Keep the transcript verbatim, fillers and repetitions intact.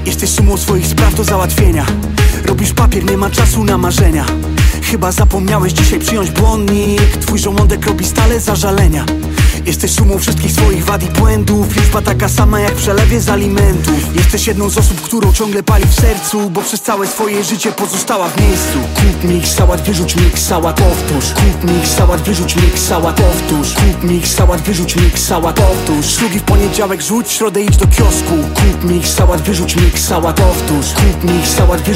Jesteś sumą swoich spraw do załatwienia. Robisz papier, nie ma czasu na marzenia. Chyba zapomniałeś dzisiaj przyjąć błonnik. Twój żołądek robi stale zażalenia. Jesteś sumą wszystkich swoich wad i błędów. Liczba taka sama jak w przelewie z alimentów. Jesteś jedną z osób, którą ciągle pali w sercu, bo przez całe swoje życie pozostała w miejscu. Kup mix sałat, wyrzuć mix sałat, powtórz. Kup mix sałat, wyrzuć mix sałat, powtórz. Kup mix sałat, wyrzuć mix sałat, powtórz. Szlugi w poniedziałek rzuć, w środę idź do kiosku. Kup mix sałat, wyrzuć mix sałat, powtórz. Kup mix sałat, wyrzuć